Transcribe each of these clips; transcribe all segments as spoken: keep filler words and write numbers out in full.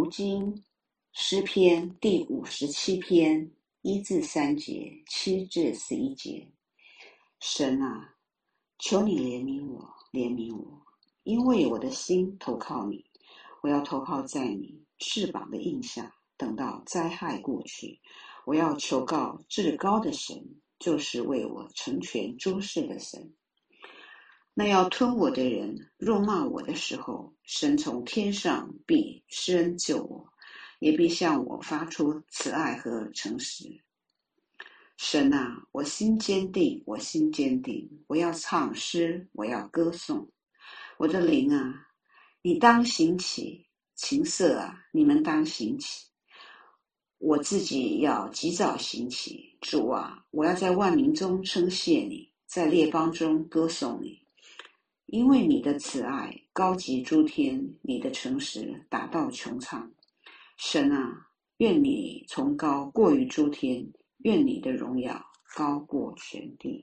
经诗篇第五十七篇一至三节，七至十一节。神啊，求你怜悯我，怜悯我，因为我的心投靠你，我要投靠在你翅膀的印下，等到灾害过去。我要求告至高的神，就是为我成全诸事的神。那要吞我的人辱骂我的时候，神从天上必施恩救我，也必向我发出慈爱和诚实。神啊，我心坚定，我心坚定，我要唱诗，我要歌颂。我的灵啊，你当行起，琴瑟啊，你们当行起。我自己要及早行起。主啊，我要在万民中称谢你，在列邦中歌颂你。因为你的慈爱高及诸天，你的诚实达到穹苍。神啊，愿你崇高过于诸天，愿你的荣耀高过全地。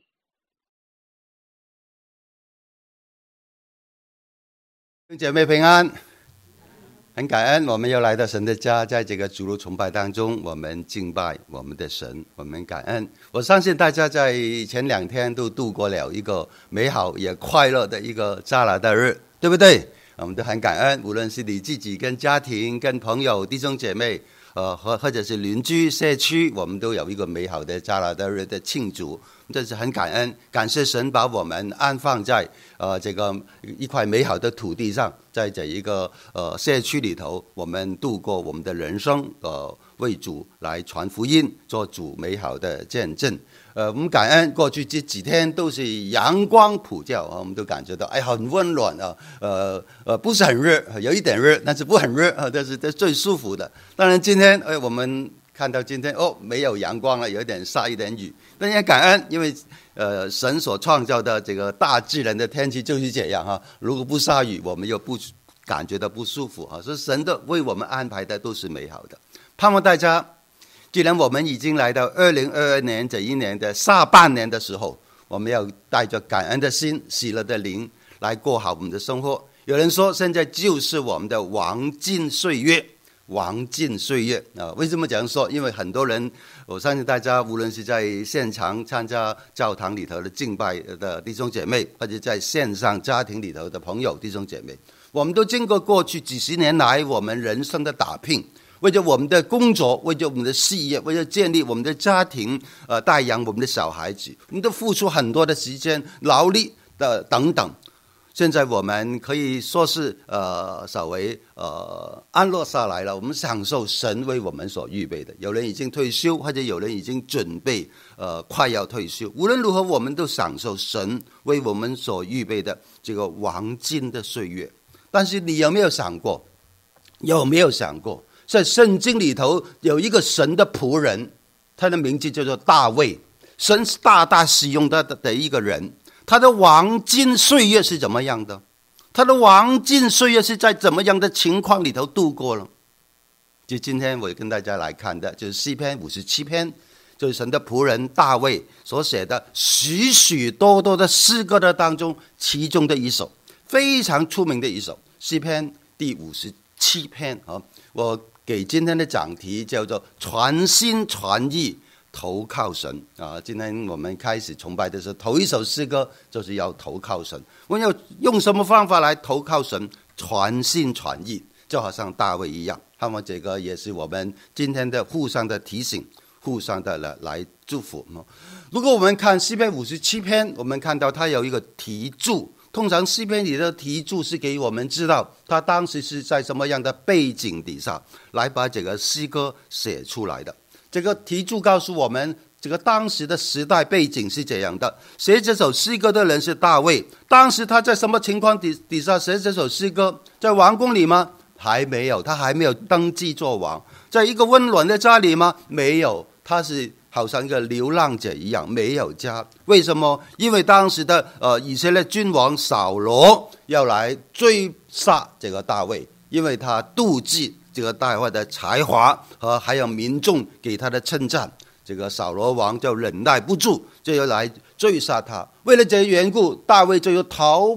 姐妹平安，很感恩我们又来到神的家，在这个主日崇拜当中，我们敬拜我们的神，我们感恩。我相信大家在前两天都度过了一个美好也快乐的一个加拿大日，对不对？我们都很感恩，无论是你自己跟家庭跟朋友弟兄姐妹呃，或或者是邻居社区，我们都有一个美好的加拿大日的庆祝，这是很感恩，感谢神把我们安放在呃这个一块美好的土地上，在这一个呃社区里头，我们度过我们的人生，呃为主来传福音，做主美好的见证。呃，我们感恩过去这几天都是阳光普照啊，我们都感觉到哎很温暖啊，呃呃不是很热，有一点热，但是不很热啊，这是这最舒服的。当然今天哎我们看到今天哦没有阳光了，有点下一点雨，但也感恩，因为呃神所创造的这个大自然的天气就是这样哈，如果不下雨，我们又不感觉到不舒服啊，所以神的为我们安排的都是美好的。盼望大家。既然我们已经来到二零二二年这一年的下半年的时候，我们要带着感恩的心、喜乐的灵来过好我们的生活。有人说，现在就是我们的黄金岁月，黄金岁月啊！为什么这样说？因为很多人，我相信大家无论是在现场参加教堂里头的敬拜的弟兄姐妹，或者在线上家庭里头的朋友弟兄姐妹，我们都经过过去几十年来我们人生的打拼。为了我们的工作，为了我们的事业，为了建立我们的家庭，呃，带养我们的小孩子，我们都付出很多的时间、劳力的等等。现在我们可以说是呃稍微呃安乐下来了，我们享受神为我们所预备的。有人已经退休，或者有人已经准备呃快要退休。无论如何，我们都享受神为我们所预备的这个黄金的岁月。但是你有没有想过？有没有想过？在圣经里头有一个神的仆人，他的名字叫做大卫，神大大使用他 的, 的一个人。他的黄金岁月是怎么样的？他的黄金岁月是在怎么样的情况里头度过了？就今天我跟大家来看的就是诗篇五十七篇，就是神的仆人大卫所写的许许多多的诗歌的当中其中的一首，非常出名的一首诗篇第五十七篇啊。我给今天的讲题叫做全心全意投靠神啊！今天我们开始崇拜的时候，头一首诗歌就是要投靠神。我们要用什么方法来投靠神？全心全意，就好像大卫一样。那么这个也是我们今天的互相的提醒，互相的来来祝福。如果我们看诗篇五十七篇，我们看到它有一个题注。通常诗篇里的题注是给我们知道他当时是在什么样的背景底下来把这个诗歌写出来的。这个题注告诉我们这个当时的时代背景是这样的，写这首诗歌的人是大卫。当时他在什么情况 底, 底下写这首诗歌？在王宫里吗？还没有，他还没有登基做王。在一个温暖的家里吗？没有，他是好像一个流浪者一样，没有家。为什么？因为当时的呃以色列君王扫罗要来追杀这个大卫，因为他妒忌这个大卫的才华和还有民众给他的称赞，这个扫罗王就忍耐不住，就要来追杀他。为了这缘故，大卫就要逃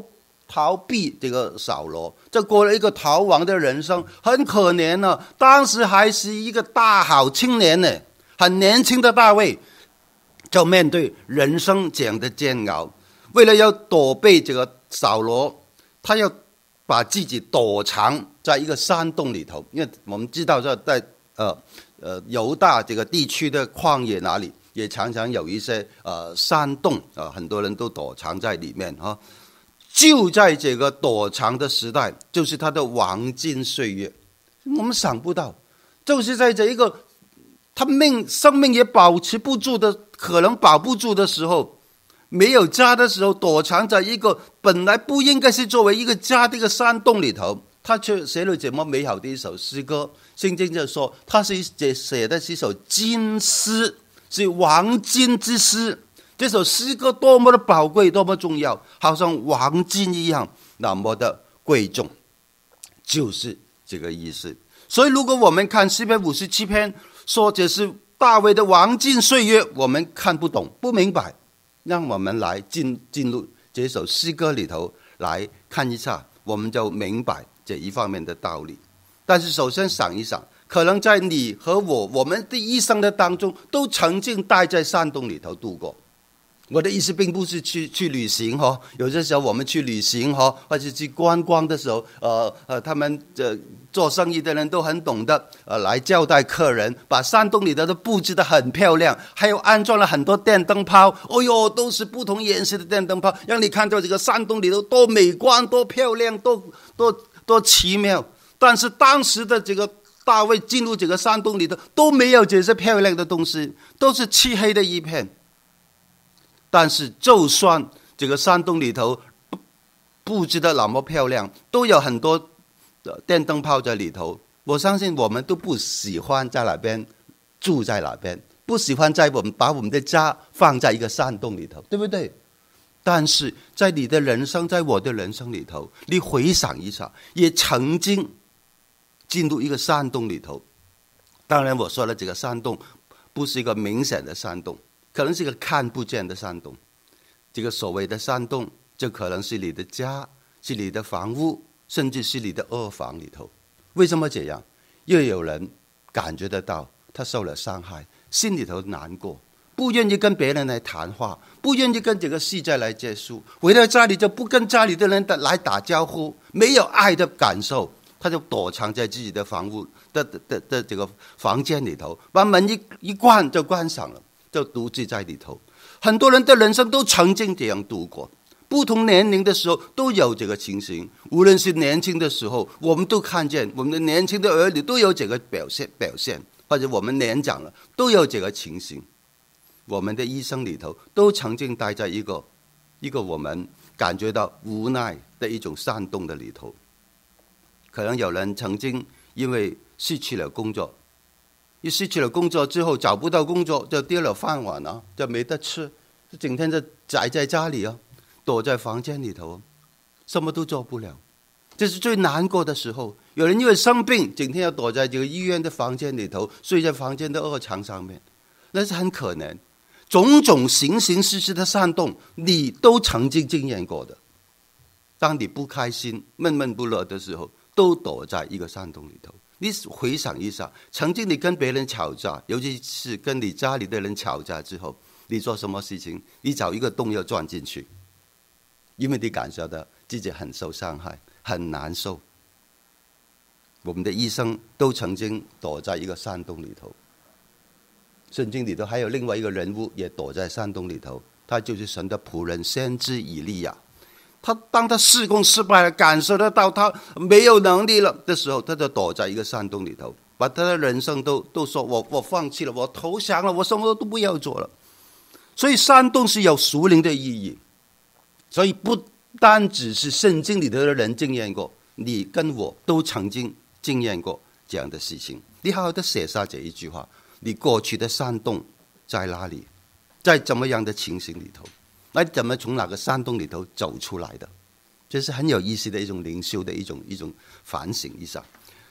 逃避这个扫罗，这过了一个逃亡的人生，很可怜呢、啊。当时还是一个大好青年呢，很年轻的大卫，就面对人生这样的煎熬，为了要躲避这个扫罗，他要把自己躲藏在一个山洞里头，因为我们知道在呃呃犹大这个地区的旷野哪里，也常常有一些呃山洞啊、呃，很多人都躲藏在里面啊。就在这个躲藏的时代，就是他的黄金岁月。我们想不到，就是在这一个他命生命也保持不住的，可能保不住的时候，没有家的时候，躲藏在一个本来不应该是作为一个家的一个山洞里头，他却写了这么美好的一首诗歌。圣经就说，他是写的是一首金诗，是黄金之诗。这首诗歌多么的宝贵，多么重要，好像黄金一样，那么的贵重，就是这个意思。所以如果我们看诗篇五十七篇，说这是大卫的黄金岁月，我们看不懂，不明白，让我们来进进入这首诗歌里头来看一下，我们就明白这一方面的道理。但是首先想一想，可能在你和我我们的一生的当中，都曾经待在山洞里头度过。我的意思并不是去去旅行哈、哦，有些时候我们去旅行哈、哦，或者去观光的时候，呃呃，他们呃做生意的人都很懂得呃来交代客人，把山洞里头都布置得很漂亮，还有安装了很多电灯泡，哦哟，都是不同颜色的电灯泡，让你看到这个山洞里头多美观、多漂亮、多多多奇妙。但是当时的这个大卫进入这个山洞里头都没有这些漂亮的东西，都是漆黑的一片。但是就算这个山洞里头布置的那么漂亮，都有很多电灯泡在里头，我相信我们都不喜欢在那边住在那边，不喜欢在我们把我们的家放在一个山洞里头，对不对？但是在你的人生，在我的人生里头，你回想一下，也曾经进入一个山洞里头。当然我说了，这个山洞不是一个明显的山洞，可能是一个看不见的山洞。这个所谓的山洞，就可能是你的家，是你的房屋，甚至是你的卧房里头。为什么这样？因为有人感觉得到他受了伤害，心里头难过，不愿意跟别人来谈话，不愿意跟这个世界来结束，回到家里就不跟家里的人来打招呼，没有爱的感受，他就躲藏在自己的房屋的的 的, 的这个房间里头，把门一一关就关上了，就独自在里头。很多人的人生都曾经这样度过，不同年龄的时候都有这个情形。无论是年轻的时候，我们都看见我们的年轻的儿女都有这个表现表现，或者我们年长了都有这个情形。我们的一生里头都曾经待在一个一个我们感觉到无奈的一种山洞的里头。可能有人曾经因为失去了工作，一失去了工作之后找不到工作，就丢了饭碗啊，就没得吃，就整天就宅在家里啊，躲在房间里头，什么都做不了。这是最难过的时候。有人因为生病，整天要躲在这个医院的房间里头，睡在房间的卧床上面，那是很可怜。种种形形式式的山洞，你都曾经经验过的。当你不开心、闷闷不乐的时候，都躲在一个山洞里头。你回想一下，曾经你跟别人吵架，尤其是跟你家里的人吵架之后，你做什么事情？你找一个洞要钻进去，因为你感受到自己很受伤害，很难受。我们的一生都曾经躲在一个山洞里头。圣经里头还有另外一个人物也躲在山洞里头，他就是神的仆人先知以利亚。他当他事工失败了，感受得到他没有能力了的时候，他就躲在一个山洞里头，把他的人生都都说我我放弃了，我投降了，我什么都不要做了。所以山洞是有属灵的意义，所以不单只是圣经里头的人经验过，你跟我都曾经经验过这样的事情。你好好的写下这一句话，你过去的山洞在哪里，在怎么样的情形里头，那你怎么从哪个山洞里头走出来的？这是很有意思的一种灵修的一种一种反省一下。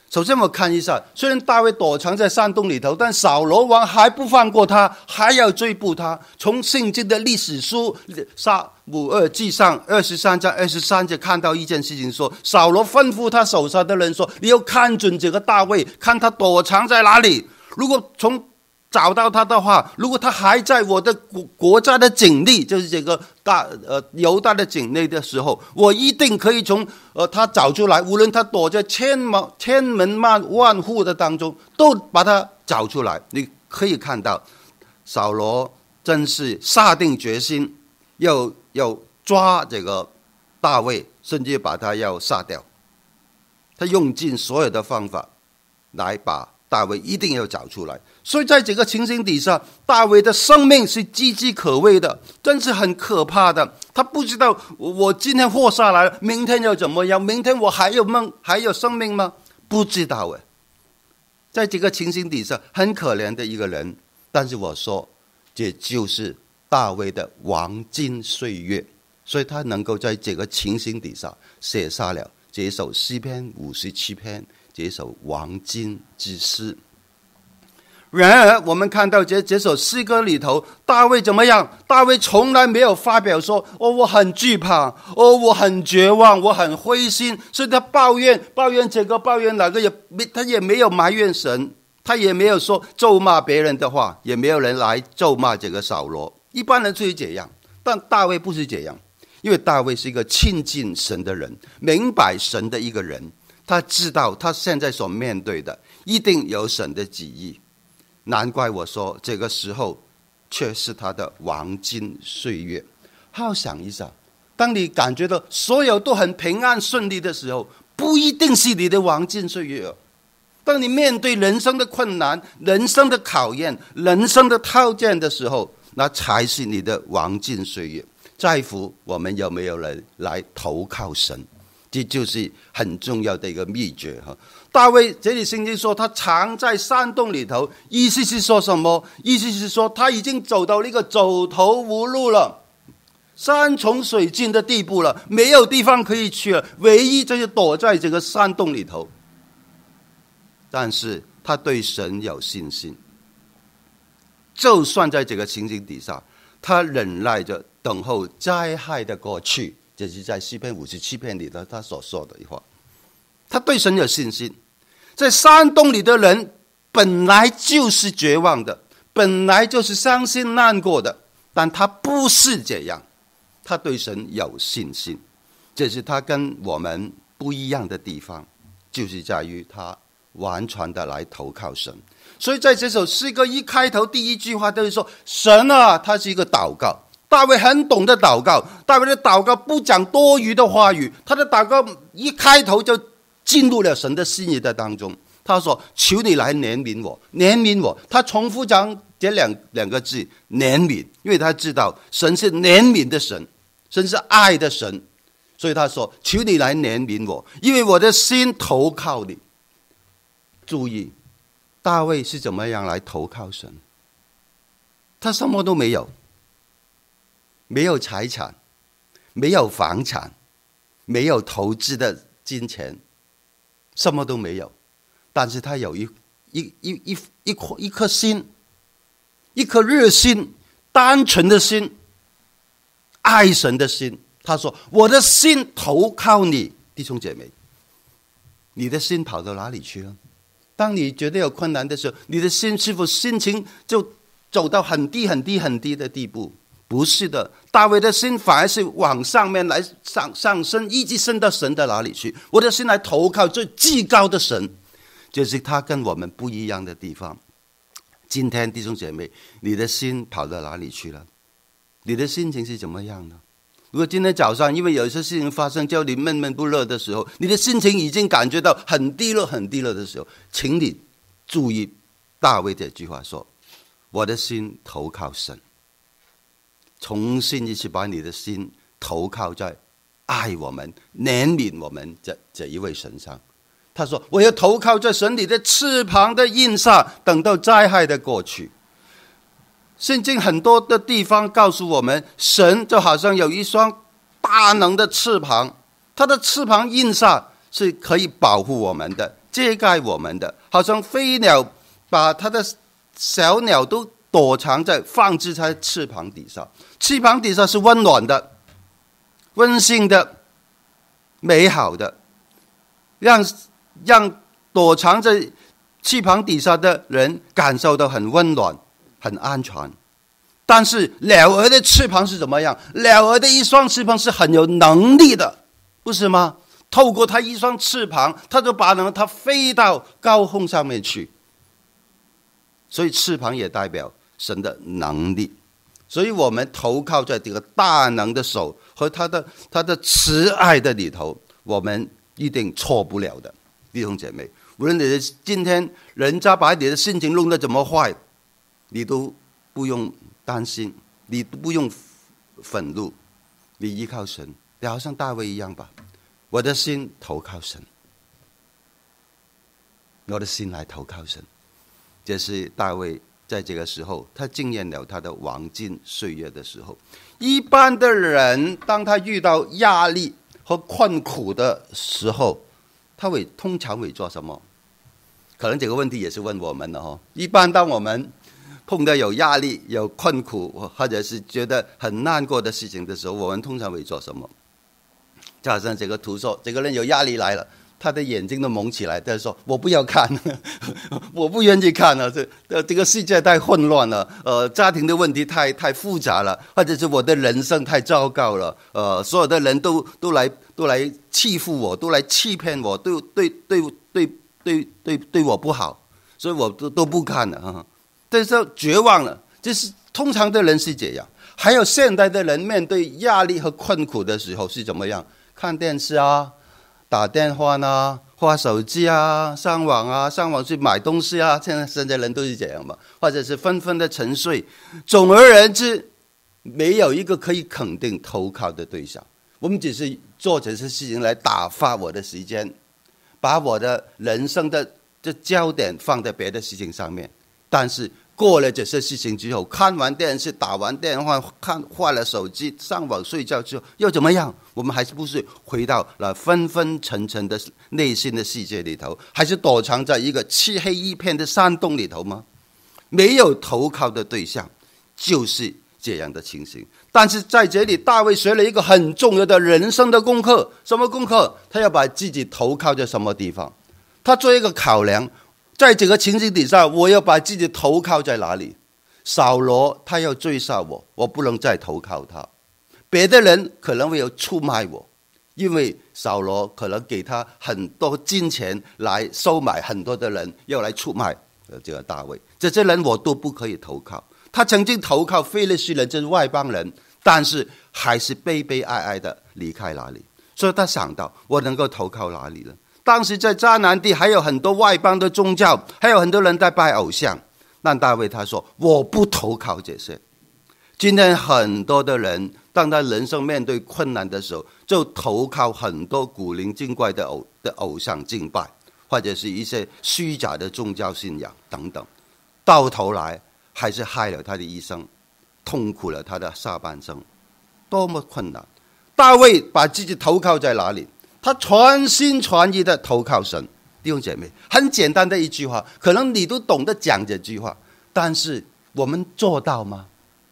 首先我们看一下，虽然大卫躲藏在山洞里头，但扫罗王还不放过他，还要追捕他。从圣经的历史书撒母耳记上二十三章二十三节看到一件事情，说扫罗吩咐他手下的人说，你要看准这个大卫，看他躲藏在哪里，如果从找到他的话，如果他还在我的国国家的境内，就是这个大呃犹大的境内的时候，我一定可以从呃他找出来，无论他躲在千门千门万万户的当中，都把他找出来。你可以看到，扫罗真是下定决心要要抓这个大卫，甚至把他要杀掉。他用尽所有的方法来把大卫一定要找出来。所以在这个情形底下，大卫的生命是岌岌可危的，真是很可怕的。他不知道我今天活下来了，明天要怎么样？明天我还有梦，还有生命吗？不知道诶。在这个情形底下，很可怜的一个人。但是我说，这就是大卫的黄金岁月，所以他能够在这个情形底下写下了这首诗篇五十七篇，这首黄金之诗。然而我们看到这这首诗歌里头，大卫怎么样？大卫从来没有发表说，哦，我很惧怕，哦，我很绝望，我很灰心。所以他抱怨抱怨这个抱怨那个，也他也没有埋怨神，他也没有说咒骂别人的话，也没有人来咒骂这个扫罗。一般人就是这样，但大卫不是这样，因为大卫是一个亲近神的人，明白神的一个人，他知道他现在所面对的一定有神的旨意。难怪我说这个时候却是他的黄金岁月。好想一想，当你感觉到所有都很平安顺利的时候，不一定是你的黄金岁月。当你面对人生的困难、人生的考验、人生的挑战的时候，那才是你的黄金岁月。在乎我们有没有人来投靠神，这就是很重要的一个秘诀。大卫这里圣经说他藏在山洞里头，意思是说什么？意思是说他已经走到那个走投无路了，山穷水尽的地步了，没有地方可以去了，唯一就是躲在这个山洞里头。但是他对神有信心，就算在这个情形底下，他忍耐着等候灾害的过去。这是在诗篇五十七篇里头他所说的话。他对神有信心。在山洞里的人本来就是绝望的，本来就是伤心难过的，但他不是这样，他对神有信心。这是他跟我们不一样的地方，就是在于他完全的来投靠神。所以在这首诗歌一开头第一句话都是说，神啊，他是一个祷告。大卫很懂得祷告，大卫的祷告不讲多余的话语，他的祷告一开头就进入了神的心意的当中。他说，求你来怜悯我，怜悯我。他重复讲这两两个字，怜悯，因为他知道神是怜悯的神，神是爱的神，所以他说，求你来怜悯我，因为我的心投靠你。注意，大卫是怎么样来投靠神？他什么都没有，没有财产，没有房产，没有投资的金钱，什么都没有。但是他有一一一一一颗一颗心，一颗热心、单纯的心，爱神的心。他说：“我的心投靠你。”弟兄姐妹，你的心跑到哪里去了？当你觉得有困难的时候，你的心是否心情就走到很低很低很低的地步？不是的，大卫的心反而是往上面来上上升，一直升到神的哪里去？我的心来投靠最至高的神。就是他跟我们不一样的地方。今天弟兄姐妹，你的心跑到哪里去了？你的心情是怎么样呢？如果今天早上因为有一些事情发生，叫你闷闷不乐的时候，你的心情已经感觉到很低落很低落的时候，请你注意大卫这句话说，我的心投靠神。重新一次把你的心投靠在爱我们、怜悯我们这这一位神上。他说，我要投靠在神你的翅膀的荫下，等到灾害的过去。圣经很多的地方告诉我们，神就好像有一双大能的翅膀，他的翅膀荫下是可以保护我们的， 遮盖我们的，好像飞鸟把它的小鸟都躲藏在放置在翅膀底下，翅膀底下是温暖的、温馨的、美好的，让让躲藏在翅膀底下的人感受到很温暖、很安全。但是鸟儿的翅膀是怎么样？鸟儿的一双翅膀是很有能力的，不是吗？透过它一双翅膀，它就把能它飞到高空上面去。所以翅膀也代表神的能力。所以我们投靠在这个大能的手和他的他的慈爱的里头，我们一定错不了的。弟兄姐妹，无论你的今天人家把你的心情弄得怎么坏，你都不用担心，你都不用愤怒，你依靠神，你好像大卫一样吧。我的心投靠神，我的心来投靠神。这是大卫在这个时候，他经验了他的黄金岁月的时候。一般的人当他遇到压力和困苦的时候，他会通常会做什么？可能这个问题也是问我们的哦。一般当我们碰到有压力、有困苦，或者是觉得很难过的事情的时候，我们通常会做什么？就好像这个图说，这个人有压力来了，他的眼睛都蒙起来，他说：“我不要看，我不愿意看了。这这个世界太混乱了，呃，家庭的问题太太复杂了，或者是我的人生太糟糕了，呃，所有的人都都来都来欺负我，都来欺骗我，对对对对对对对我不好，所以我都都不看了啊。这时候绝望了，就是通常的人是这样。还有现代的人面对压力和困苦的时候是怎么样？看电视啊，打电话啊，花手机啊，上网啊，上网去买东西啊，现在现在人都是这样嘛，或者是纷纷的沉睡。总而言之，没有一个可以肯定投靠的对象。我们只是做这些事情来打发我的时间，把我的人生的这焦点放在别的事情上面。但是过了这些事情之后，看完电视，打完电话，看换了手机，上网睡觉之后又怎么样？我们还是不是回到了昏昏沉沉的内心的世界里头，还是躲藏在一个漆黑一片的山洞里头吗？没有投靠的对象，就是这样的情形。但是在这里，大卫学了一个很重要的人生的功课。什么功课？他要把自己投靠在什么地方？他做一个考量，在这个情形底下，我要把自己投靠在哪里？扫罗他要追杀我，我不能再投靠他。别的人可能会有出卖我，因为扫罗可能给他很多金钱来收买很多的人，要来出卖这个大卫。这些人我都不可以投靠。他曾经投靠非利士人，这是外邦人，但是还是悲悲哀哀的离开那里。所以他想到，我能够投靠哪里呢？当时在迦南地还有很多外邦的宗教，还有很多人在拜偶像。但大卫他说，我不投靠这些。今天很多的人，当他人生面对困难的时候，就投靠很多古灵精怪的偶的偶像敬拜，或者是一些虚假的宗教信仰等等，到头来还是害了他的一生，痛苦了他的下半生，多么困难！大卫把自己投靠在哪里？他全心全意的投靠神。弟兄姐妹，很简单的一句话，可能你都懂得讲这句话，但是我们做到吗？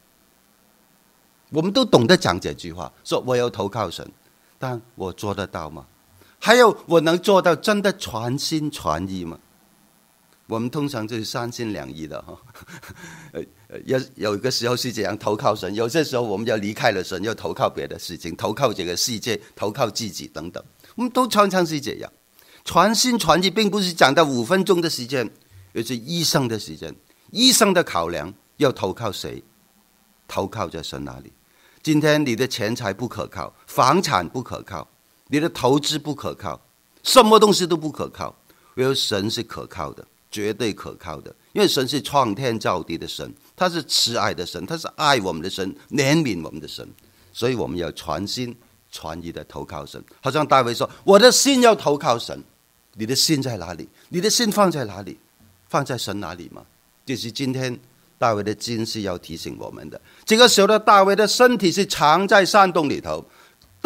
我们都懂得讲这句话，说我要投靠神，但我做得到吗？还有，我能做到真的全心全意吗？我们通常就是三心两意的哈。有有一个时候是这样投靠神，有些时候我们要离开了神，要投靠别的事情，投靠这个世界，投靠自己等等。我们都常常是这样。全心全意并不是讲到五分钟的时间，而是一生的时间，一生的考量，要投靠谁？投靠在神那里。今天你的钱财不可靠，房产不可靠，你的投资不可靠，什么东西都不可靠，唯有神是可靠的，绝对可靠的。因为神是创天造地的神，他是慈爱的神，他是爱我们的神，怜悯我们的神，所以我们要全心全意的投靠神。好像大卫说，我的心要投靠神。你的心在哪里？你的心放在哪里？放在神哪里吗？这是今天大卫的经是要提醒我们的。这个时候的大卫的身体是藏在山洞里头，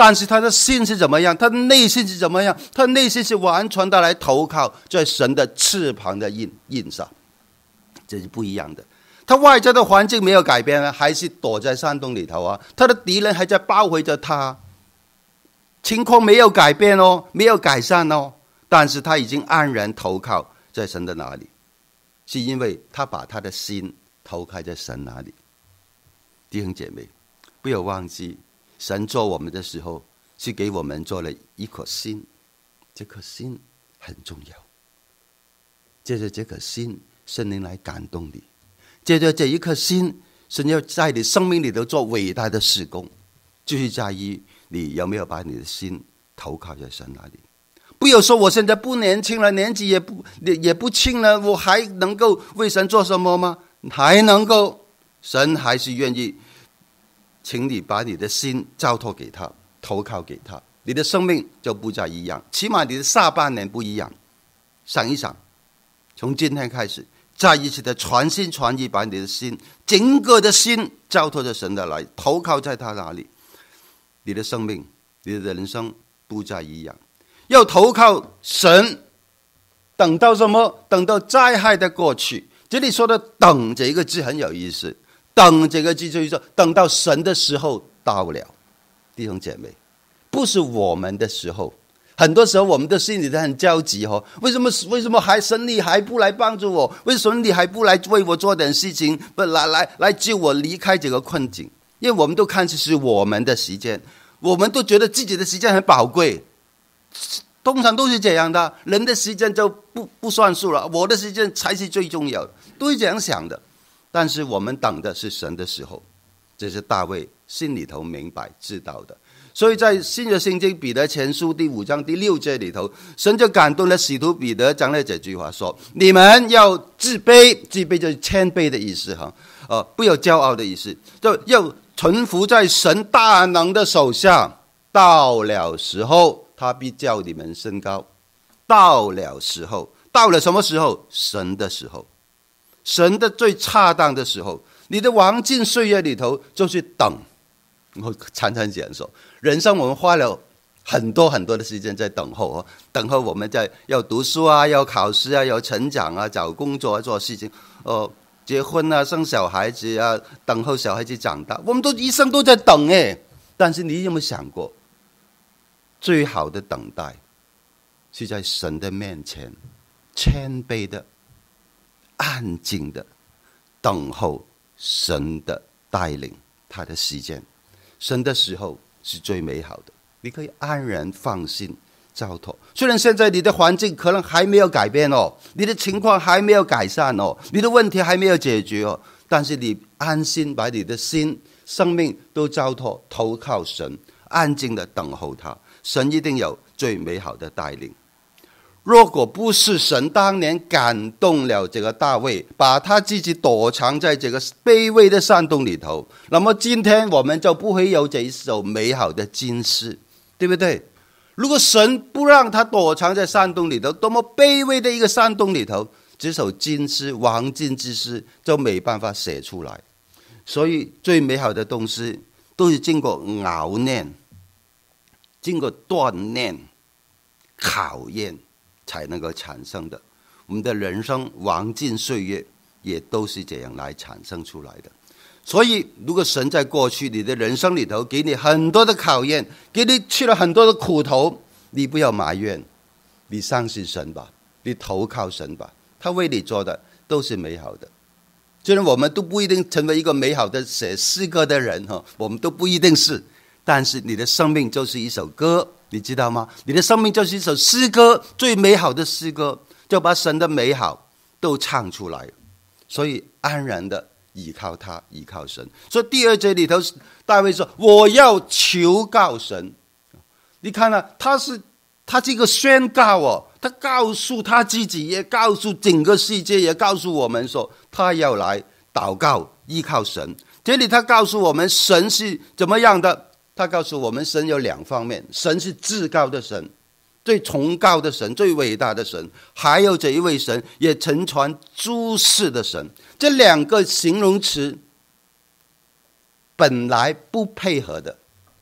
但是他的心是怎么样？他的内心是怎么样？他的内心是完全的来投靠在神的翅膀的印印上，这是不一样的。他外在的环境没有改变啊，还是躲在山洞里头啊，他的敌人还在包围着他，情况没有改变哦，没有改善哦，但是他已经安然投靠在神的哪里？是因为他把他的心投靠在神哪里？弟兄姐妹，不要忘记，神做我们的时候是给我们做了一颗心，这颗心很重要。借着这颗心，圣灵来感动你；借着这一颗心，神要在你生命里头做伟大的事工，就是在于你有没有把你的心投靠在神那里。不要说我现在不年轻了，年纪也不也不轻了，我还能够为神做什么吗？还能够，神还是愿意请你把你的心交托给他，投靠给他，你的生命就不再一样，起码你的下半年不一样。想一想，从今天开始，再一次的全心全意把你的心，整个的心交托着神的来，投靠在他那里，你的生命，你的人生不再一样。要投靠神，等到什么？等到灾害的过去。这里说的等这个字很有意思，等这个字就是说等到神的时候到了。弟兄姐妹，不是我们的时候，很多时候我们的心里都很焦急哦，为什么为什么还神你还不来帮助我？为什么你还不来为我做点事情，不来来来救我离开这个困境？因为我们都看这是我们的时间，我们都觉得自己的时间很宝贵，通常都是这样的，人的时间就不不算数了，我的时间才是最重要的，都是这样想的。但是我们等的是神的时候，这是大卫心里头明白知道的。所以在新约圣经彼得前书第五章第六节里头，神就感动了使徒彼得讲了这句话，说你们要自卑，自卑就是谦卑的意思哈，呃，不要骄傲的意思，就要臣服在神大能的手下，到了时候他必叫你们升高。到了时候，到了什么时候？神的时候，神的最恰当的时候。你的黄金岁月里头就是等。我常常讲说，人生我们花了很多很多的时间在等候哦，等候我们在要读书啊，要考试啊，要成长啊，找工作啊，做事情，哦，结婚啊，生小孩子啊，等候小孩子长大，我们都一生都在等哎。但是你有没有想过，最好的等待是在神的面前，谦卑的、安静的等候神的带领，他的时间。神的时候是最美好的，你可以安然放心交托。虽然现在你的环境可能还没有改变哦，你的情况还没有改善哦，你的问题还没有解决哦，但是你安心把你的心、生命都交托投靠神，安静的等候他，神一定有最美好的带领。如果不是神当年感动了这个大卫，把他自己躲藏在这个卑微的山洞里头，那么今天我们就不会有这一首美好的金诗，对不对？如果神不让他躲藏在山洞里头，多么卑微的一个山洞里头，这首金诗、黄金之诗就没办法写出来。所以最美好的东西都是经过熬炼、经过锻炼、考验才能够产生的。我们的人生黄金岁月也都是这样来产生出来的。所以如果神在过去你的人生里头给你很多的考验，给你吃了很多的苦头，你不要埋怨，你相信神吧，你投靠神吧，他为你做的都是美好的。虽然我们都不一定成为一个美好的写诗歌的人，我们都不一定是，但是你的生命就是一首歌，你知道吗？你的生命就是一首诗歌，最美好的诗歌，就把神的美好都唱出来。所以安然的依靠他，依靠神。所以第二节里头大卫说我要求告神。你看啊，他是他这个宣告哦，他告诉他自己，也告诉整个世界，也告诉我们说他要来祷告依靠神。这里他告诉我们神是怎么样的，他告诉我们神有两方面，神是至高的神，最崇高的神，最伟大的神，还有这一位神也承传诸事的神。这两个形容词本来不配合的，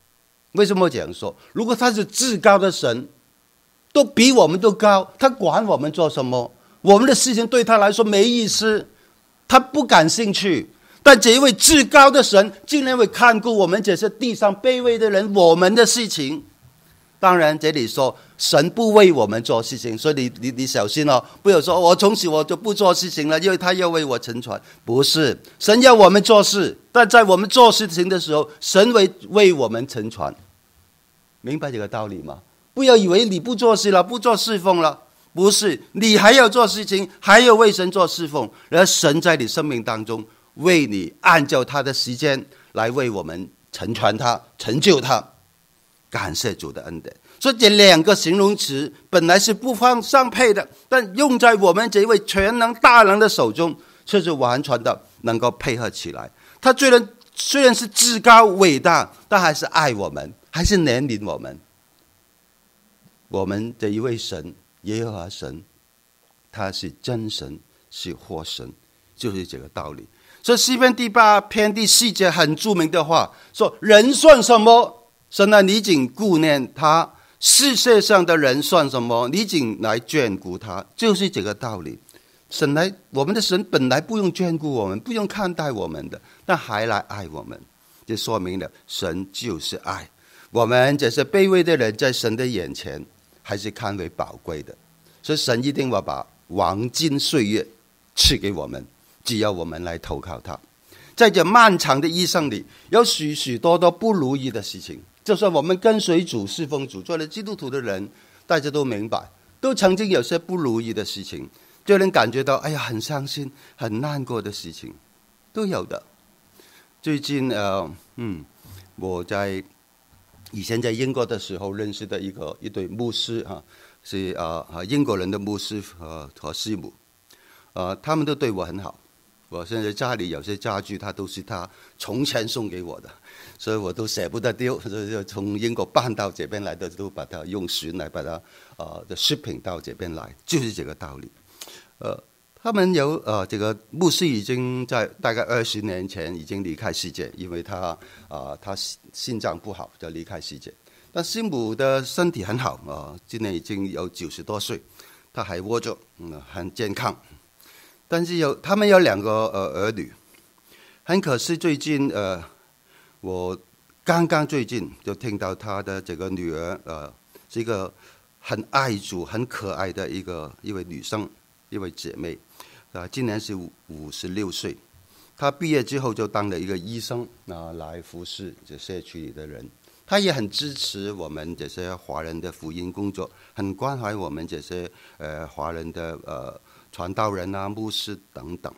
为什么这样说？如果他是至高的神，都比我们都高，他管我们做什么？我们的事情对他来说没意思，他不感兴趣。但这一位至高的神竟然会看顾我们这些地上卑微的人，我们的事情。当然这里说神不为我们做事情，所以 你, 你, 你小心哦，不要说我从此我就不做事情了，因为他要为我沉船。不是，神要我们做事，但在我们做事情的时候，神会为我们沉船。明白这个道理吗？不要以为你不做事了，不做侍奉了，不是，你还要做事情，还要为神做侍奉，而神在你生命当中为你按照他的时间来为我们成全他，成就他。感谢主的恩典。所以这两个形容词本来是不相相配的，但用在我们这位全能大能的手中，却是完全的能够配合起来。他虽然虽然是至高伟大，但还是爱我们，还是怜悯我们。我们这一位神，耶和华神，他是真神，是活神，就是这个道理。所以诗篇第八篇第四节很著名的话说：人算什么？神啊，你竟顾念他；世界上的人算什么？你竟来眷顾他。就是这个道理。神来，我们的神本来不用眷顾我们，不用看待我们的，但还来爱我们，这说明了神就是爱。我们这些卑微的人，在神的眼前还是看为宝贵的，所以神一定会把黄金岁月赐给我们，只要我们来投靠他。在这漫长的一生里，有许许多多不如意的事情，就算我们跟随主、侍奉主、做了基督徒的人，大家都明白，都曾经有些不如意的事情，就能感觉到哎呀很伤心、很难过的事情，都有的。最近呃嗯，我在以前在英国的时候认识的一个一对牧师哈、啊，是呃英国人的牧师和和师母，呃他们都对我很好。我现在家里有些家具，他都是他从前送给我的，所以我都舍不得丢，所以就从英国搬到这边来的，都把它用船来把它呃的 shipping 到这边来，就是这个道理。呃，他们有呃这个牧师已经在大概二十年前已经离开世界，因为他啊、呃、他心脏不好就离开世界。但师母的身体很好啊、呃，今年已经有九十多岁，他还活着，嗯，很健康。但是有他们有两个呃儿女，很可惜最近呃，我刚刚最近就听到他的这个女儿呃是一个很爱主、很可爱的一个一位女生，一位姐妹，啊、呃，今年是五十六岁，她毕业之后就当了一个医生啊、呃，来服侍这社区里的人。她也很支持我们这些华人的福音工作，很关怀我们这些呃华人的呃。传道人啊、牧师等等。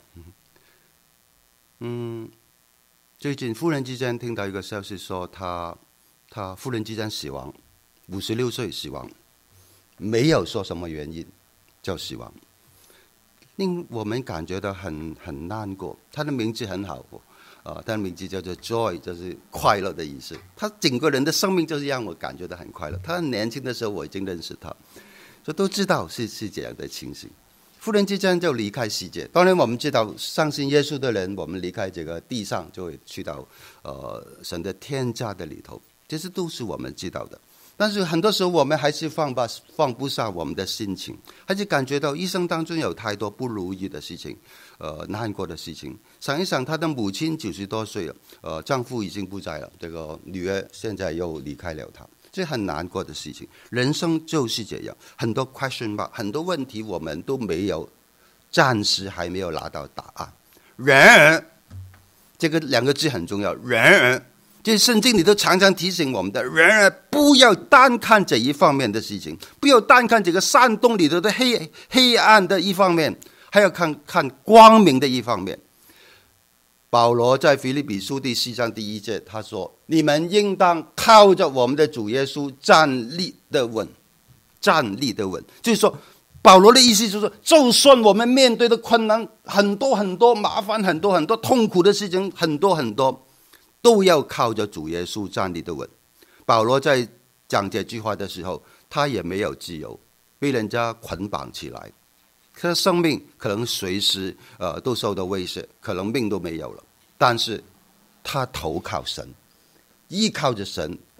嗯，最近忽然之间听到一个消息说他，他忽然之间死亡，五十六岁死亡，没有说什么原因就死亡，令我们感觉到很很难过。他的名字很好，啊、呃，他的名字叫做 Joy， 就是快乐的意思。他整个人的生命就是让我感觉到很快乐。他很年轻的时候我已经认识他，所以都知道是是这样的情形。忽然之间就离开世界。当然我们知道相信耶稣的人，我们离开这个地上就会去到呃神的天家的里头，这些都是我们知道的。但是很多时候我们还是放不放不下我们的心情，还是感觉到一生当中有太多不如意的事情，呃难过的事情。想一想，他的母亲九十多岁了，呃丈夫已经不在了，这个女儿现在又离开了他。这很难过的事情，人生就是这样，很多 question mark， 很多问题我们都没有，暂时还没有拿到答案。然而，这个两个字很重要。然而，这圣经里都常常提醒我们的。然而，不要单看这一方面的事情，不要单看这个山洞里头的黑黑暗的一方面，还要看看光明的一方面。保罗在腓立比书第四章第一节他说：你们应当靠着我们的主耶稣站立的稳，站立的稳。就是说保罗的意思就是说，就算我们面对的困难很多很多，麻烦很多很多，痛苦的事情很多很多，都要靠着主耶稣站立的稳。保罗在讲这句话的时候，他也没有自由，被人家捆绑起来，他的生命可能随时呃都受到威胁，可能命都没有了。但是他投靠神，依靠着神，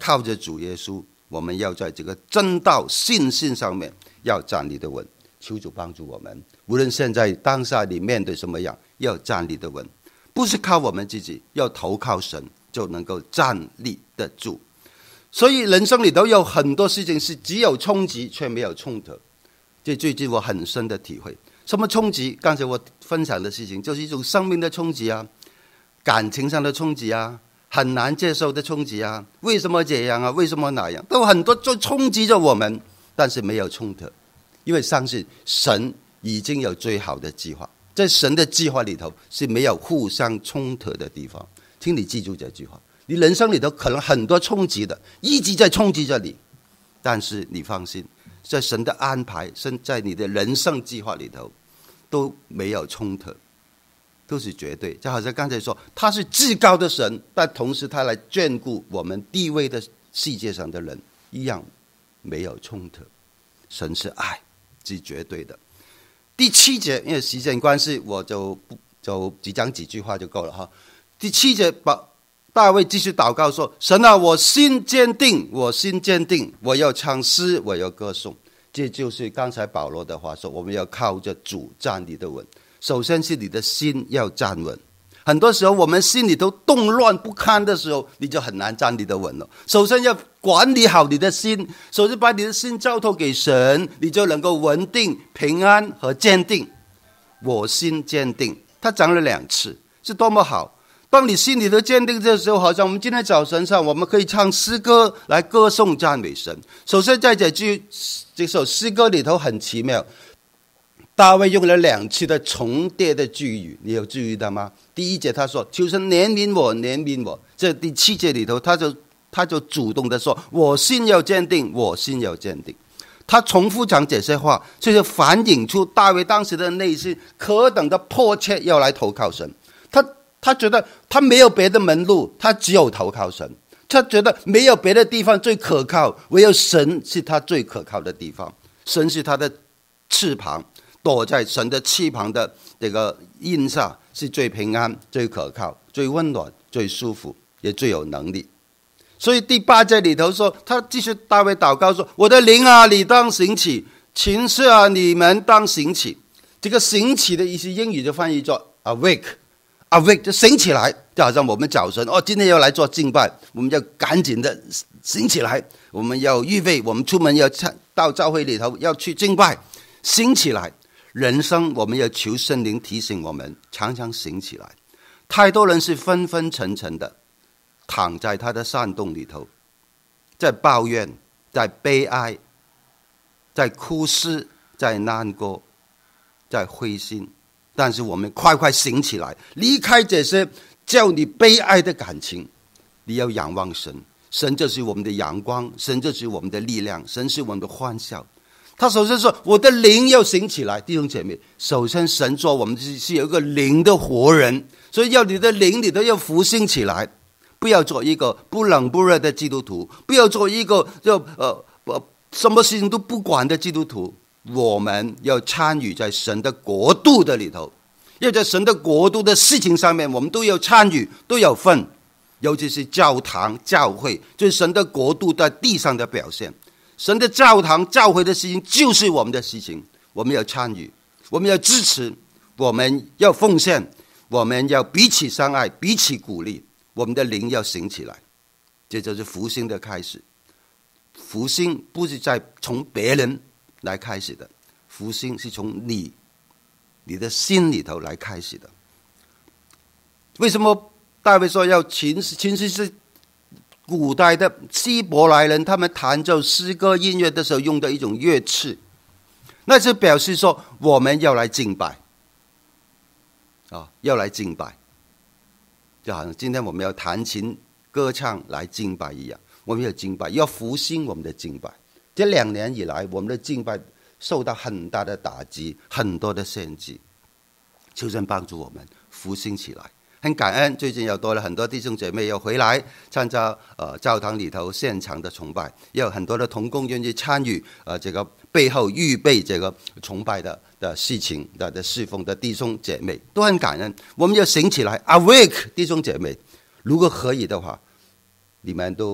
靠着主耶稣，我们要在这个真道信心上面要站立得稳。求主帮助我们，无论现在当下你面对什么样，要站立得稳，不是靠我们自己，要投靠神就能够站立得住。所以人生里头有很多事情是只有冲击却没有冲突，这最近我很深的体会。什么冲击？刚才我分享的事情就是一种生命的冲击啊，感情上的冲击啊，很难接受的冲击啊，为什么这样啊，为什么那样，都很多就冲击着我们，但是没有冲突，因为相信神已经有最好的计划，在神的计划里头是没有互相冲突的地方。请你记住这句话，你人生里头可能很多冲击的，一直在冲击着你，但是你放心，在神的安排，在你的人生计划里头都没有冲突，都是绝对。就好像刚才说，他是至高的神，但同时他来眷顾我们低微的世界上的人一样，没有冲突。神是爱，是绝对的。第七节，因为时间关系，我就不就只讲几句话就够了哈。第七节，大卫继续祷告说：神啊，我心坚定，我心坚定，我要唱诗，我要歌颂。这就是刚才保罗的话说，我们要靠着主站立得稳。首先是你的心要站稳，很多时候我们心里头动乱不堪的时候，你就很难站立得稳了。首先要管理好你的心，首先把你的心交托给神，你就能够稳定、平安和坚定。我心坚定，他讲了两次，是多么好。当你心里头坚定的时候，好像我们今天早晨上，我们可以唱诗歌来歌颂赞美神。首先在这句这首诗歌里头很奇妙，大卫用了两次的重叠的句语，你有注意到吗？第一节他说：求神怜悯我，怜悯我。这第七节里头，他就他就主动的说：我心要坚定，我心要坚定。他重复讲这些话，就是反映出大卫当时的内心何等的迫切要来投靠神。他他觉得他没有别的门路，他只有投靠神。他觉得没有别的地方最可靠，唯有神是他最可靠的地方。神是他的翅膀，躲在神的翅膀的这个荫下，是最平安、最可靠、最温暖、最舒服，也最有能力。所以第八节里头说，他继续大卫祷告说：我的灵啊，你当醒起；琴瑟啊，你们当醒起。这个醒起的意思，英语就翻译作 awake。awake 就醒起来，就好像我们早晨哦，今天要来做敬拜，我们要赶紧的醒起来，我们要预备，我们出门要到教会里头要去敬拜，醒起来。人生我们要求圣灵提醒我们，常常醒起来。太多人是昏昏沉沉的，躺在他的山洞里头，在抱怨，在悲哀，在哭泣，在难过，在灰心。但是我们快快醒起来，离开这些叫你悲哀的感情，你要仰望神。神就是我们的阳光，神就是我们的力量，神是我们的欢笑。他首先说我的灵要醒起来。弟兄姐妹，首先神做我们是有一个灵的活人，所以要你的灵里头要复兴起来，不要做一个不冷不热的基督徒，不要做一个就呃呃什么事情都不管的基督徒。我们要参与在神的国度的里头，要在神的国度的事情上面，我们都要参与，都有份。尤其是教堂、教会，就是神的国度在地上的表现。神的教堂、教会的事情就是我们的事情，我们要参与，我们要支持，我们要奉献，我们要彼此相爱，彼此鼓励，我们的灵要醒起来。这就是复兴的开始。复兴不是在从别人来开始的，复兴是从你你的心里头来开始的。为什么大卫说要琴瑟？琴瑟是古代的希伯来人他们弹奏诗歌音乐的时候用的一种乐器，那是表示说我们要来敬拜啊，要来敬拜，就好像今天我们要弹琴歌唱来敬拜一样，我们要敬拜，要复兴我们的敬拜。这两年以来，我们的敬拜受到很大的打击，很多的限制。求神帮助我们复兴起来。很感恩，最近又多了很多弟兄姐妹又回来参加呃教堂里头现场的崇拜，也有很多的同工愿意参与呃这个背后预备这个崇拜的的事情的的侍奉的弟兄姐妹，都很感恩。我们要醒起来 ，awake， 弟兄姐妹，如果可以的话，你们都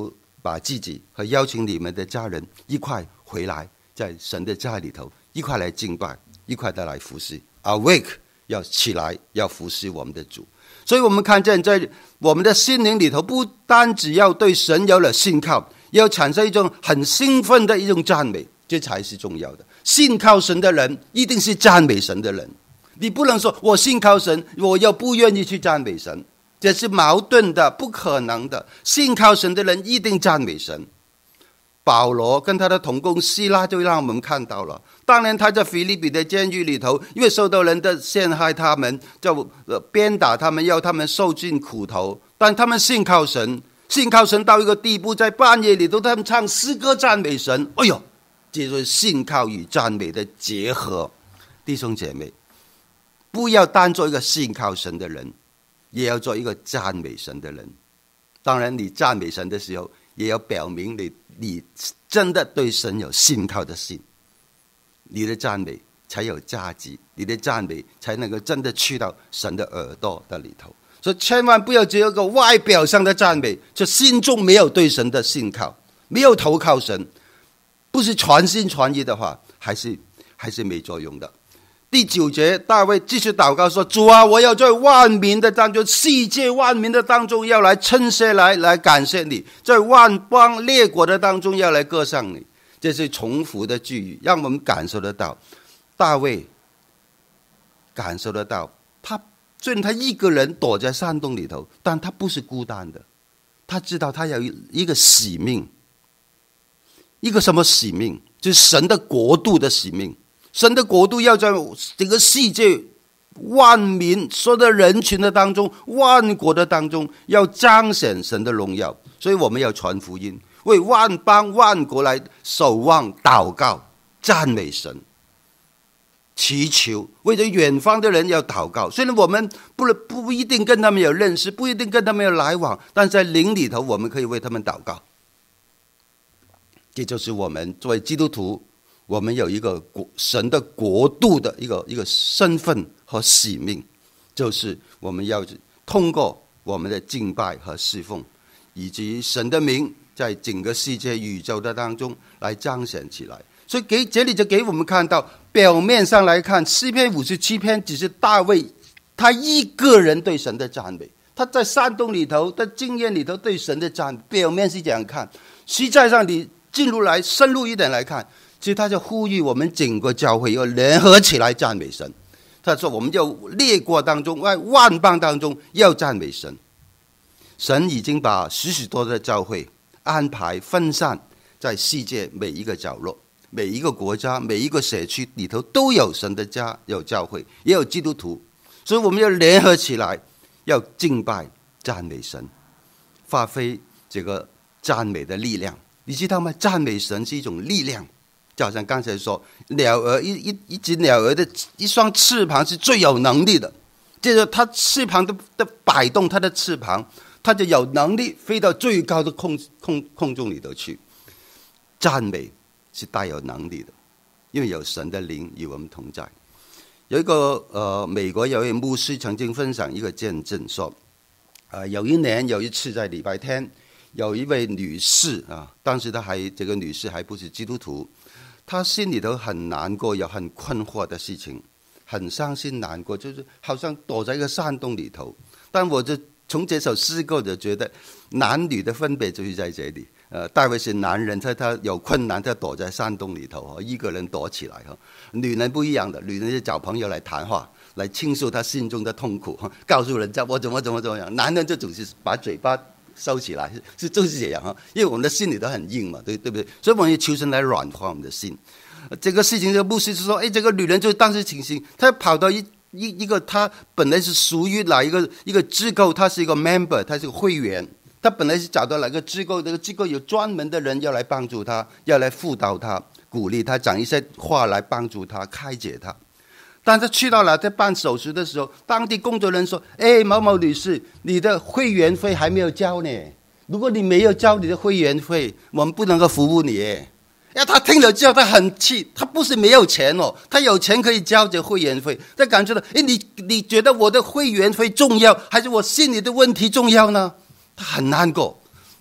把自己和邀请你们的家人一块回来，在神的家里头一块来敬拜，一块的来服侍。 Awake， 要起来，要服侍我们的主。所以我们看见在我们的心灵里头，不单只要对神有了信靠，要产生一种很兴奋的一种赞美，这才是重要的。信靠神的人一定是赞美神的人，你不能说我信靠神，我又不愿意去赞美神，这是矛盾的，不可能的。信靠神的人一定赞美神。保罗跟他的同工希拉就让我们看到了，当年他在腓立比的监狱里头，因为受到人的陷害，他们就、呃、鞭打他们，要他们受尽苦头，但他们信靠神，信靠神到一个地步，在半夜里头他们唱诗歌赞美神。哎呦，这就是信靠与赞美的结合。弟兄姐妹，不要单做一个信靠神的人，也要做一个赞美神的人。当然你赞美神的时候，也要表明你你真的对神有信靠的心，你的赞美才有价值，你的赞美才能够真的去到神的耳朵的里头。所以千万不要只有一个外表上的赞美，就心中没有对神的信靠，没有投靠神，不是全心全意的话，还是还是没作用的。第九节，大卫继续祷告说：主啊，我要在万民的当中，世界万民的当中，要来称谢来来感谢你，在万邦列国的当中要来歌颂你。这是重复的句语，让我们感受得到大卫感受得到，他虽然他一个人躲在山洞里头，但他不是孤单的，他知道他有一个使命。一个什么使命？就是神的国度的使命。神的国度要在这个世界万民所有的人群的当中，万国的当中，要彰显神的荣耀。所以我们要传福音，为万邦万国来守望祷告赞美神，祈求，为着远方的人要祷告。虽然我们 不, 不一定跟他们有认识，不一定跟他们有来往，但在灵里头我们可以为他们祷告。这就是我们作为基督徒，我们有一个神的国度的一个一个身份和使命，就是我们要通过我们的敬拜和侍奉，以及神的名在整个世界宇宙的当中来彰显起来。所以给这里就给我们看到，表面上来看，诗篇五十七篇只是大卫他一个人对神的赞美，他在山洞里头的经验里头对神的赞美，表面是这样看，实在上你进入来深入一点来看，其实他就呼吁我们整个教会要联合起来赞美神。他说我们就列国当中万邦当中要赞美神。神已经把许许多多的教会安排分散在世界每一个角落，每一个国家每一个社区里头都有神的家，有教会，也有基督徒。所以我们要联合起来，要敬拜赞美神，发挥这个赞美的力量。你知道吗？赞美神是一种力量，就好像刚才说，鸟儿 一, 一, 一只鸟儿的一双翅膀是最有能力的，就是它翅膀 的, 的摆动，它的翅膀它就有能力飞到最高的 空, 空, 空中里头去。赞美是带有能力的，因为有神的灵与我们同在。有一个呃，美国有一位牧师曾经分享一个见证说，呃，有一年有一次在礼拜天，有一位女士啊，当时她还这个女士还不是基督徒，她心里头很难过，有很困惑的事情，很伤心难过，就是好像躲在一个山洞里头。但我就从这首诗歌就觉得，男女的分别就是在这里。呃，大卫是男人，他他有困难，他躲在山洞里头，一个人躲起来。女人不一样的，女人是找朋友来谈话，来倾诉他心中的痛苦，告诉人家我怎么怎么怎么样。男人就总是把嘴巴收起来，是就是这样哈，因为我们的心里都很硬嘛，对对不对？所以我们要求神来软化我们的心。这个事情的牧师是说，哎，这个女人就当时情形，她跑到一一一个，她本来是属于哪一个一个机构，她是一个 member， 她是个会员。他本来是找到哪个机构，这个机构有专门的人要来帮助他，要来辅导他，鼓励他，讲一些话来帮助他，开解他。但他去到了在办手续的时候，当地工作人员说：“哎，某某女士，你的会员费还没有交呢。如果你没有交你的会员费，我们不能够服务你。”哎，他听了之后他很气，他不是没有钱哦，他有钱可以交这会员费，他感觉到，哎，你你觉得我的会员费重要，还是我心里的问题重要呢？他很难过，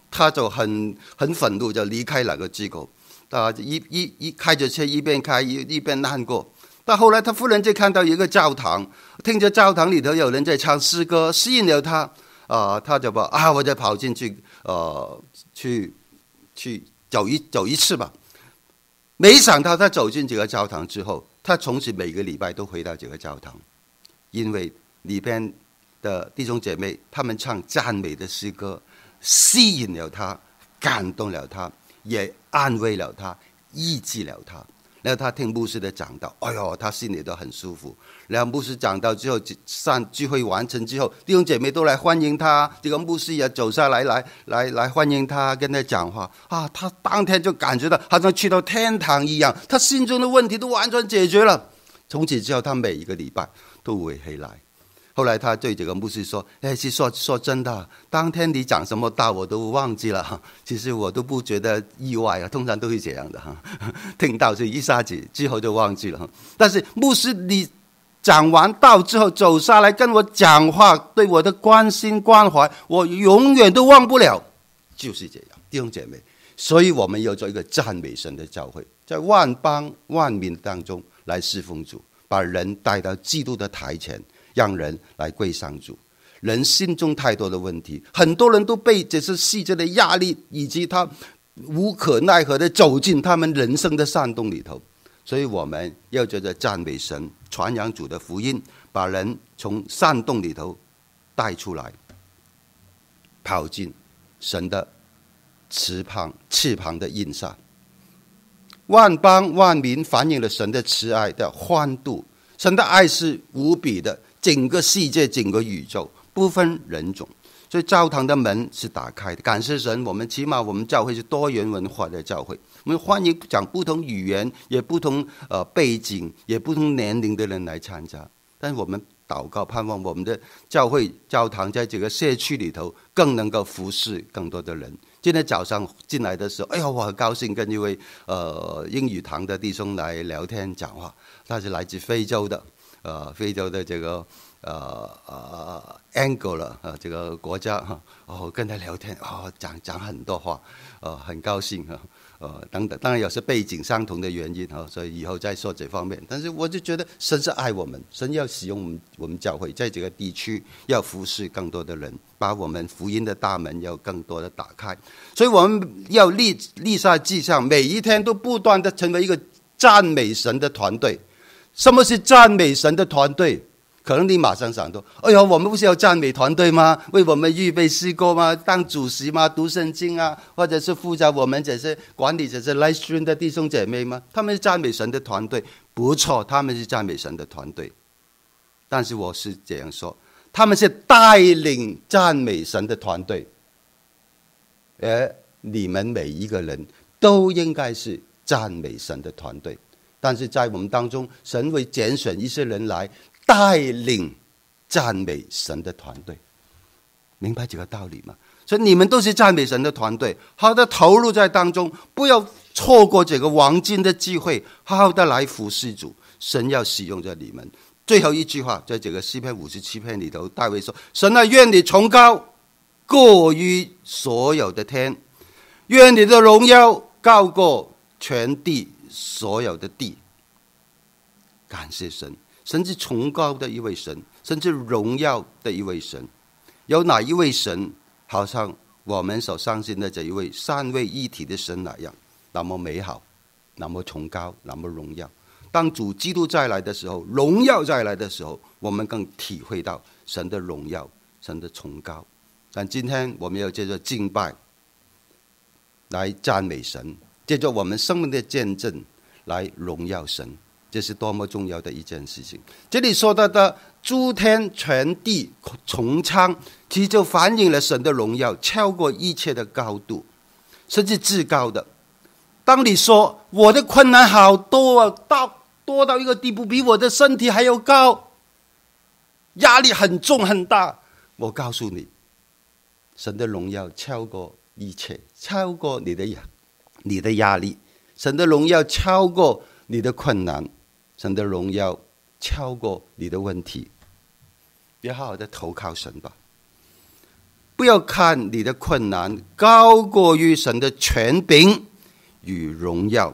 他就很很愤怒，就离开那个机构。啊，一一一开着车，一边开一一边难过。但后来他忽然就看到一个教堂，听着教堂里头有人在唱诗歌，吸引了他。啊、呃，他就说啊，我就跑进去，呃，去去走一走一次吧。没想到他走进这个教堂之后，他从此每个礼拜都回到这个教堂，因为里边的弟兄姐妹他们唱赞美的诗歌，吸引了他，感动了他，也安慰了他，医治了他。然后他听牧师的讲道，哎呦，他心里都很舒服。然后牧师讲道之后，上聚会完成之后，弟兄姐妹都来欢迎他，这个牧师也走下来，来来来欢迎他，跟他讲话啊。他当天就感觉到好像去到天堂一样，他心中的问题都完全解决了。从此之后，他每一个礼拜都会回来。后来他对这个牧师说：“哎，其实说说真的，当天你讲什么道我都忘记了。其实我都不觉得意外啊，通常都是这样的哈。听到就一下子之后就忘记了。但是牧师你讲完道之后走下来跟我讲话，对我的关心关怀，我永远都忘不了。就是这样，弟兄姐妹，所以我们要做一个赞美神的教会，在万邦万民当中来侍奉主，把人带到基督的台前。”让人来归向主。人心中太多的问题，很多人都被这些世界的压力以及他无可奈何的走进他们人生的山洞里头。所以我们要觉得赞美神，传扬主的福音，把人从山洞里头带出来，跑进神的翅膀翅膀的荫下。万邦万民反映了神的慈爱的欢度，神的爱是无比的，整个世界整个宇宙不分人种。所以教堂的门是打开的，感谢神，我们起码我们教会是多元文化的教会，我们欢迎讲不同语言也不同呃背景也不同年龄的人来参加。但是我们祷告盼望我们的教会教堂在这个社区里头更能够服侍更多的人。今天早上进来的时候，哎呀，我很高兴跟一位呃英语堂的弟兄来聊天讲话，他是来自非洲的，呃，非洲的这个呃呃 Angola 呃这个国家哈，哦，跟他聊天，哦，讲讲很多话，呃，很高兴啊。呃，等等，当然有些背景相同的原因哈，所以以后再说这方面。但是我就觉得神是爱我们，神要使用我们我们教会在这个地区要服侍更多的人，把我们福音的大门要更多的打开。所以我们要立立下志向，每一天都不断的成为一个赞美神的团队。什么是赞美神的团队？可能你马上想到，哎呦，我们不是有赞美团队吗？为我们预备诗歌吗？当主席吗？读圣经啊，或者是负责我们这些管理这些 live stream 的弟兄姐妹吗？他们是赞美神的团队，不错，他们是赞美神的团队。但是我是这样说，他们是带领赞美神的团队，而你们每一个人都应该是赞美神的团队。但是在我们当中，神会拣选一些人来带领赞美神的团队，明白这个道理吗？所以你们都是赞美神的团队，好好的投入在当中，不要错过这个黄金的机会，好好的来服侍主。神要使用着你们。最后一句话，在这个诗篇五十七篇里头，大卫说：神啊，愿你崇高过于所有的天，愿你的荣耀高过全地所有的地。感谢神，神是崇高的一位神，神是荣耀的一位神。有哪一位神好像我们所相信的这一位三位一体的神那样，那么美好，那么崇高，那么荣耀。当主基督再来的时候，荣耀再来的时候，我们更体会到神的荣耀，神的崇高。但今天我们要借着敬拜来赞美神，借着我们生命的见证来荣耀神，这是多么重要的一件事情。这里说到的诸天全地穹苍，其实就反映了神的荣耀超过一切的高度，神是至高的。当你说我的困难好多啊，到多到一个地步，比我的身体还要高，压力很重很大，我告诉你，神的荣耀超过一切，超过你的你的压力，神的荣耀超过你的困难，神的荣耀超过你的问题。别好好的投靠神吧。 不要看你的困难高过于神的权柄与荣耀。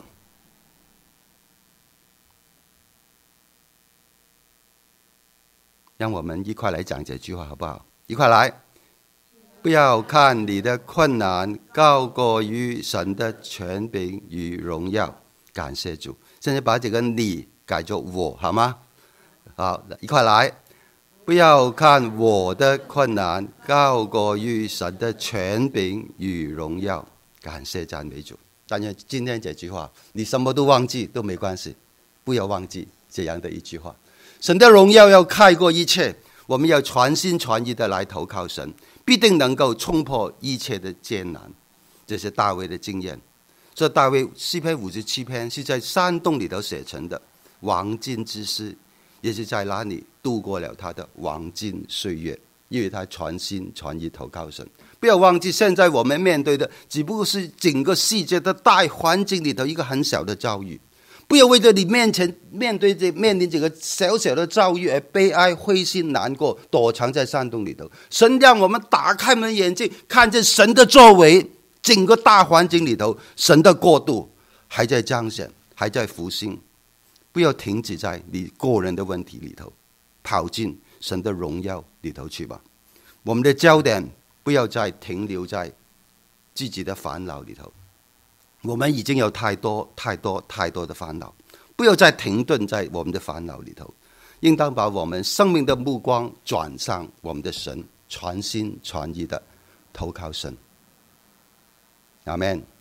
让我们一块来讲这句话好不好？一块来。不要看你的困难高过于神的权柄与荣耀。感谢主。现在把这个你改作我好吗？好，一块来。不要看我的困难高过于神的权柄与荣耀。感谢赞美主。但愿今天这句话你什么都忘记都没关系，不要忘记这样的一句话。神的荣耀要盖过一切，我们要全心全意的来投靠神，必定能够冲破一切的艰难。这是大卫的经验。所以大卫诗篇五十七篇是在山洞里头写成的黄金之诗，也是在那里度过了他的黄金岁月，因为他全心全意投靠神。不要忘记，现在我们面对的只不过是整个世界的大环境里头一个很小的遭遇。不要为着你面前面对这面临这个小小的遭遇而悲哀、灰心、难过，躲藏在山洞里头。神让我们打开门眼睛，看见神的作为，整个大环境里头，神的国度还在彰显，还在复兴。不要停止在你个人的问题里头，跑进神的荣耀里头去吧。我们的焦点不要再停留在自己的烦恼里头。我们已经有太多太多太多的烦恼，不要再停顿在我们的烦恼里头，应当把我们生命的目光转向我们的神，全心全意的投靠神。阿们。